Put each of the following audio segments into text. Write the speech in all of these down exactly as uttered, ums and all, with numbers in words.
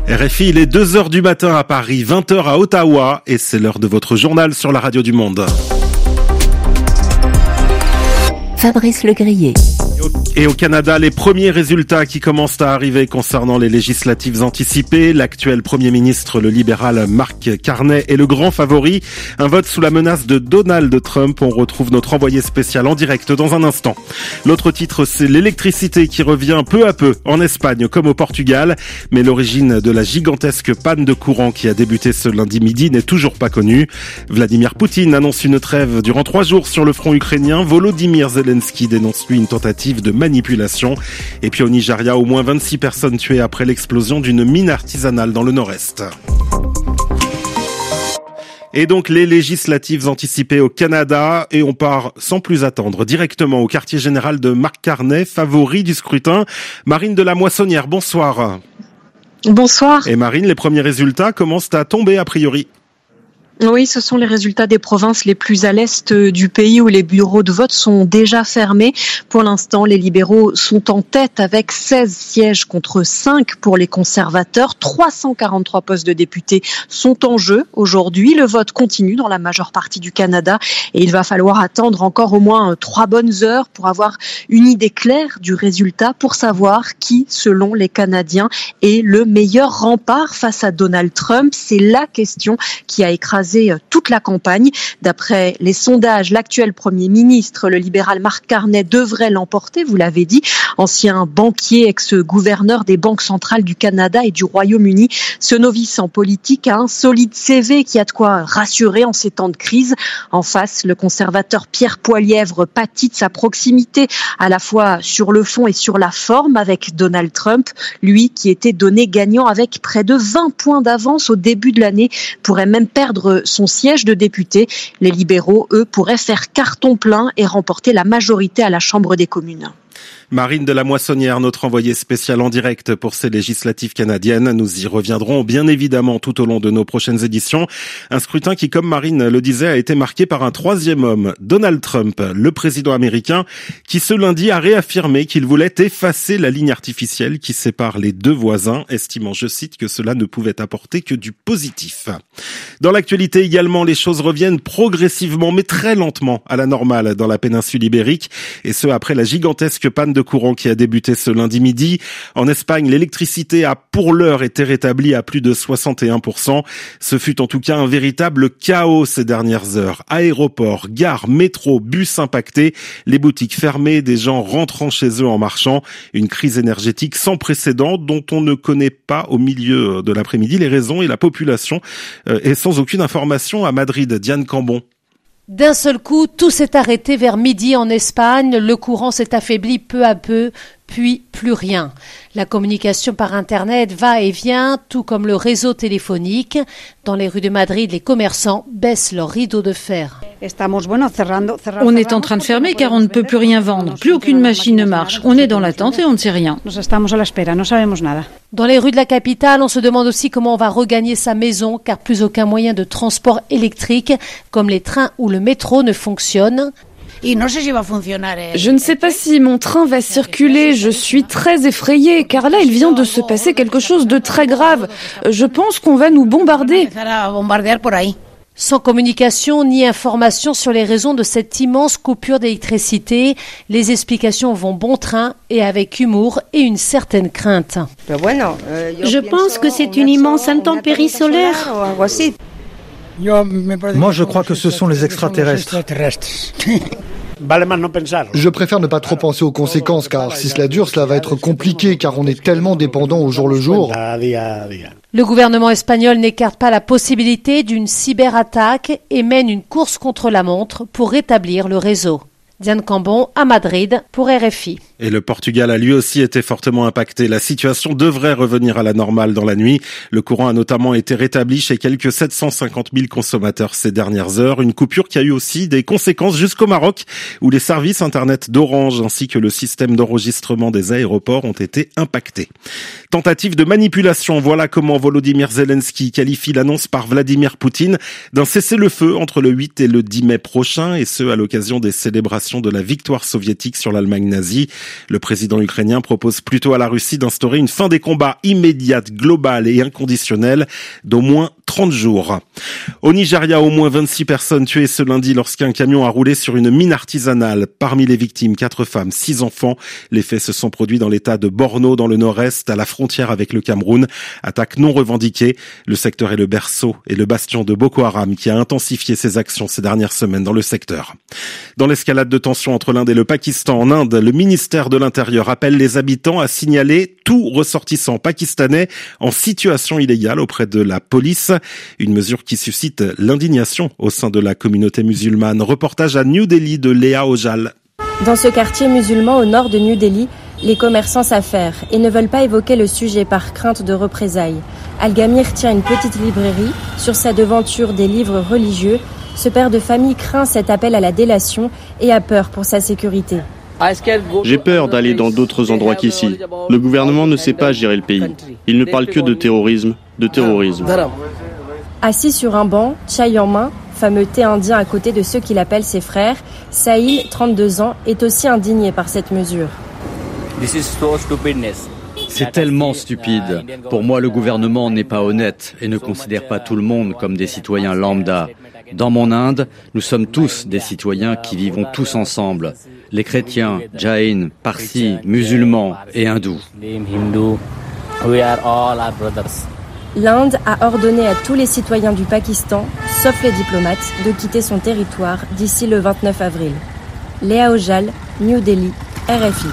R F I, il est deux heures du matin à Paris, vingt heures à Ottawa, et c'est l'heure de votre journal sur la radio du Monde. Fabrice Legrier. Et au Canada, les premiers résultats qui commencent à arriver concernant les législatives anticipées. L'actuel Premier ministre, le libéral Mark Carney, est le grand favori. Un vote sous la menace de Donald Trump. On retrouve notre envoyé spécial en direct dans un instant. L'autre titre, c'est l'électricité qui revient peu à peu en Espagne comme au Portugal. Mais l'origine de la gigantesque panne de courant qui a débuté ce lundi midi n'est toujours pas connue. Vladimir Poutine annonce une trêve durant trois jours sur le front ukrainien. Volodymyr Zelensky dénonce lui une tentative de manipulation. Et puis au Nigeria, au moins vingt-six personnes tuées après l'explosion d'une mine artisanale dans le nord-est. Et donc les législatives anticipées au Canada, et on part sans plus attendre directement au quartier général de Mark Carney, favori du scrutin. Marine de la Moissonnière, bonsoir. Bonsoir. Et Marine, les premiers résultats commencent à tomber a priori. Oui, ce sont les résultats des provinces les plus à l'est du pays où les bureaux de vote sont déjà fermés. Pour l'instant, les libéraux sont en tête avec seize sièges contre cinq pour les conservateurs. trois cent quarante-trois postes de députés sont en jeu aujourd'hui. Le vote continue dans la majeure partie du Canada et il va falloir attendre encore au moins trois bonnes heures pour avoir une idée claire du résultat, pour savoir qui, selon les Canadiens, est le meilleur rempart face à Donald Trump. C'est la question qui a écrasé toute la campagne. D'après les sondages, l'actuel Premier ministre, le libéral Mark Carney, devrait l'emporter, vous l'avez dit. Ancien banquier, ex-gouverneur des banques centrales du Canada et du Royaume-Uni, ce novice en politique a un solide C V qui a de quoi rassurer en ces temps de crise. En face, le conservateur Pierre Poilievre pâtit de sa proximité, à la fois sur le fond et sur la forme avec Donald Trump. Lui, qui était donné gagnant avec près de vingt points d'avance au début de l'année, pourrait même perdre son siège de député. Les libéraux, eux, pourraient faire carton plein et remporter la majorité à la Chambre des communes. Marine de la Moissonnière, notre envoyée spéciale en direct pour ces législatives canadiennes. Nous y reviendrons bien évidemment tout au long de nos prochaines éditions. Un scrutin qui, comme Marine le disait, a été marqué par un troisième homme, Donald Trump, le président américain, qui ce lundi a réaffirmé qu'il voulait effacer la ligne artificielle qui sépare les deux voisins, estimant, je cite, que cela ne pouvait apporter que du positif. Dans l'actualité également, les choses reviennent progressivement, mais très lentement, à la normale dans la péninsule ibérique, et ce après la gigantesque panne de courant qui a débuté ce lundi midi. En Espagne, l'électricité a pour l'heure été rétablie à plus de soixante et un pour cent. Ce fut en tout cas un véritable chaos ces dernières heures. Aéroports, gares, métros, bus impactés, les boutiques fermées, des gens rentrant chez eux en marchant. Une crise énergétique sans précédent dont on ne connaît pas au milieu de l'après-midi les raisons, et la population est sans aucune information à Madrid. Diane Cambon. D'un seul coup, tout s'est arrêté vers midi en Espagne. Le courant s'est affaibli peu à peu, puis plus rien. La communication par Internet va et vient, tout comme le réseau téléphonique. Dans les rues de Madrid, les commerçants baissent leurs rideaux de fer. On est en train de fermer car on ne peut plus rien vendre. Plus aucune machine ne marche. On est dans l'attente et on ne sait rien. Dans les rues de la capitale, on se demande aussi comment on va regagner sa maison, car plus aucun moyen de transport électrique, comme les trains ou le métro, ne fonctionne. Je ne sais pas si mon train va circuler, je suis très effrayée, car là il vient de se passer quelque chose de très grave. Je pense qu'on va nous bombarder. Sans communication ni information sur les raisons de cette immense coupure d'électricité, les explications vont bon train et avec humour et une certaine crainte. Je pense que c'est une immense intempérie solaire. Moi, je crois que ce sont les extraterrestres. Je préfère ne pas trop penser aux conséquences, car si cela dure, cela va être compliqué, car on est tellement dépendant au jour le jour. Le gouvernement espagnol n'écarte pas la possibilité d'une cyberattaque et mène une course contre la montre pour rétablir le réseau. Diane Cambon à Madrid pour R F I. Et le Portugal a lui aussi été fortement impacté. La situation devrait revenir à la normale dans la nuit. Le courant a notamment été rétabli chez quelques sept cent cinquante mille consommateurs ces dernières heures. Une coupure qui a eu aussi des conséquences jusqu'au Maroc, où les services Internet d'Orange ainsi que le système d'enregistrement des aéroports ont été impactés. Tentative de manipulation, voilà comment Volodymyr Zelensky qualifie l'annonce par Vladimir Poutine d'un cessez-le-feu entre le huit et le dix mai prochain, et ce à l'occasion des célébrations célébration de la victoire soviétique sur l'Allemagne nazie. Le président ukrainien propose plutôt à la Russie d'instaurer une fin des combats immédiate, globale et inconditionnelle d'au moins trente jours. Au Nigeria, au moins vingt-six personnes tuées ce lundi lorsqu'un camion a roulé sur une mine artisanale. Parmi les victimes, quatre femmes, six enfants. Les faits se sont produits dans l'état de Borno, dans le nord-est, à la frontière avec le Cameroun. Attaque non revendiquée. Le secteur est le berceau et le bastion de Boko Haram qui a intensifié ses actions ces dernières semaines dans le secteur. Dans l'escalade de tensions entre l'Inde et le Pakistan, en Inde, le ministère de l'Intérieur appelle les habitants à signaler tout ressortissant pakistanais en situation illégale auprès de la police. Une mesure qui suscite l'indignation au sein de la communauté musulmane. Reportage à New Delhi de Léa Ojal. Dans ce quartier musulman au nord de New Delhi, les commerçants s'affairent et ne veulent pas évoquer le sujet par crainte de représailles. Al-Gamir tient une petite librairie. Sur sa devanture des livres religieux. Ce père de famille craint cet appel à la délation et a peur pour sa sécurité. J'ai peur d'aller dans d'autres endroits qu'ici. Le gouvernement ne sait pas gérer le pays. Il ne parle que de terrorisme, de terrorisme. Assis sur un banc, chai en main, fameux thé indien à côté de ceux qu'il appelle ses frères, Sahil, trente-deux ans, est aussi indigné par cette mesure. C'est tellement stupide. Pour moi, le gouvernement n'est pas honnête et ne considère pas tout le monde comme des citoyens lambda. Dans mon Inde, nous sommes tous des citoyens qui vivons tous ensemble. Les chrétiens, jains, parsis, musulmans et hindous. L'Inde a ordonné à tous les citoyens du Pakistan, sauf les diplomates, de quitter son territoire d'ici le vingt-neuf avril. Léa Ojal, New Delhi, R F I.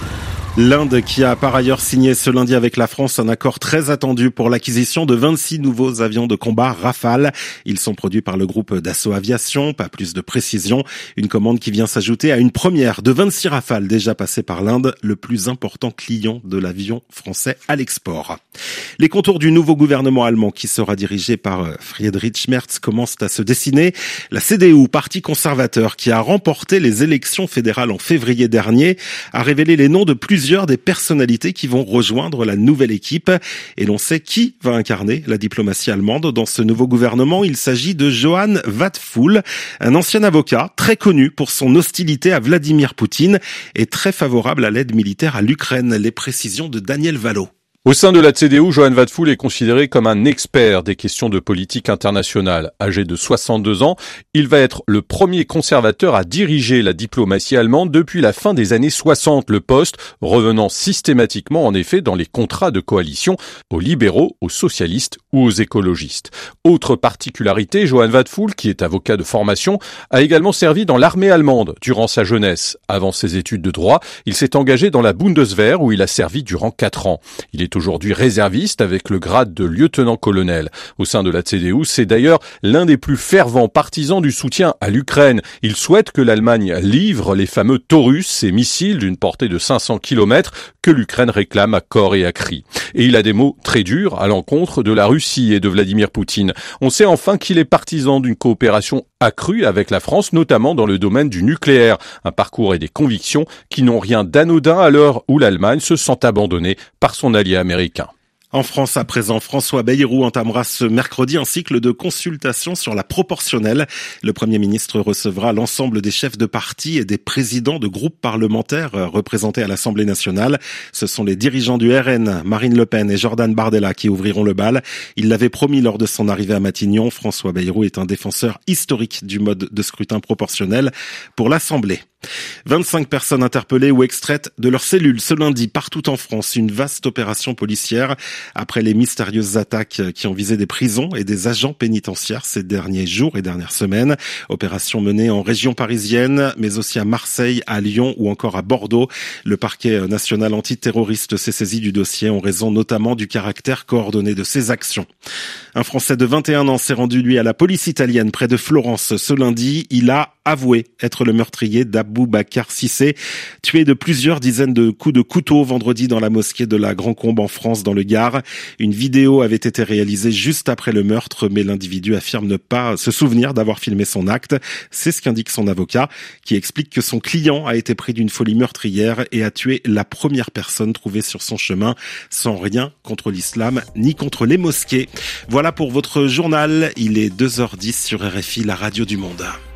L'Inde qui a par ailleurs signé ce lundi avec la France un accord très attendu pour l'acquisition de vingt-six nouveaux avions de combat Rafale. Ils sont produits par le groupe Dassault Aviation, pas plus de précision. Une commande qui vient s'ajouter à une première de vingt-six Rafales déjà passées par l'Inde, le plus important client de l'avion français à l'export. Les contours du nouveau gouvernement allemand qui sera dirigé par Friedrich Merz commencent à se dessiner. La C D U, parti conservateur qui a remporté les élections fédérales en février dernier, a révélé les noms de plusieurs Plusieurs des personnalités qui vont rejoindre la nouvelle équipe. Et l'on sait qui va incarner la diplomatie allemande dans ce nouveau gouvernement. Il s'agit de Johann Wadephul, un ancien avocat très connu pour son hostilité à Vladimir Poutine et très favorable à l'aide militaire à l'Ukraine. Les précisions de Daniel Valo. Au sein de la C D U, Johann Wadephul est considéré comme un expert des questions de politique internationale. Âgé de soixante-deux ans, il va être le premier conservateur à diriger la diplomatie allemande depuis la fin des années soixante, le poste revenant systématiquement en effet dans les contrats de coalition aux libéraux, aux socialistes ou aux écologistes. Autre particularité, Johann Wadephul, qui est avocat de formation, a également servi dans l'armée allemande durant sa jeunesse. Avant ses études de droit, il s'est engagé dans la Bundeswehr où il a servi durant quatre ans. Il est aujourd'hui réserviste avec le grade de lieutenant-colonel. Au sein de la C D U, c'est d'ailleurs l'un des plus fervents partisans du soutien à l'Ukraine. Il souhaite que l'Allemagne livre les fameux Taurus, ces missiles d'une portée de cinq cents kilomètres que l'Ukraine réclame à corps et à cri. Et il a des mots très durs à l'encontre de la Russie et de Vladimir Poutine. On sait enfin qu'il est partisan d'une coopération accrue avec la France, notamment dans le domaine du nucléaire. Un parcours et des convictions qui n'ont rien d'anodin à l'heure où l'Allemagne se sent abandonnée par son allié américain. En France, à présent, François Bayrou entamera ce mercredi un cycle de consultations sur la proportionnelle. Le Premier ministre recevra l'ensemble des chefs de parti et des présidents de groupes parlementaires représentés à l'Assemblée nationale. Ce sont les dirigeants du R N, Marine Le Pen et Jordan Bardella, qui ouvriront le bal. Il l'avait promis lors de son arrivée à Matignon. François Bayrou est un défenseur historique du mode de scrutin proportionnel pour l'Assemblée. vingt-cinq personnes interpellées ou extraites de leurs cellules ce lundi partout en France. Une vaste opération policière après les mystérieuses attaques qui ont visé des prisons et des agents pénitentiaires ces derniers jours et dernières semaines. Opération menée en région parisienne, mais aussi à Marseille, à Lyon ou encore à Bordeaux. Le parquet national antiterroriste s'est saisi du dossier en raison notamment du caractère coordonné de ses actions. Un Français de vingt et un ans s'est rendu, lui, à la police italienne près de Florence ce lundi. Il a avoué être le meurtrier d'Aboubacar Cissé, tué de plusieurs dizaines de coups de couteau vendredi dans la mosquée de la Grand-Combe en France, dans le Gard. Une vidéo avait été réalisée juste après le meurtre, mais l'individu affirme ne pas se souvenir d'avoir filmé son acte. C'est ce qu'indique son avocat, qui explique que son client a été pris d'une folie meurtrière et a tué la première personne trouvée sur son chemin, sans rien contre l'islam ni contre les mosquées. Voilà pour votre journal. Il est deux heures dix sur R F I, la radio du monde.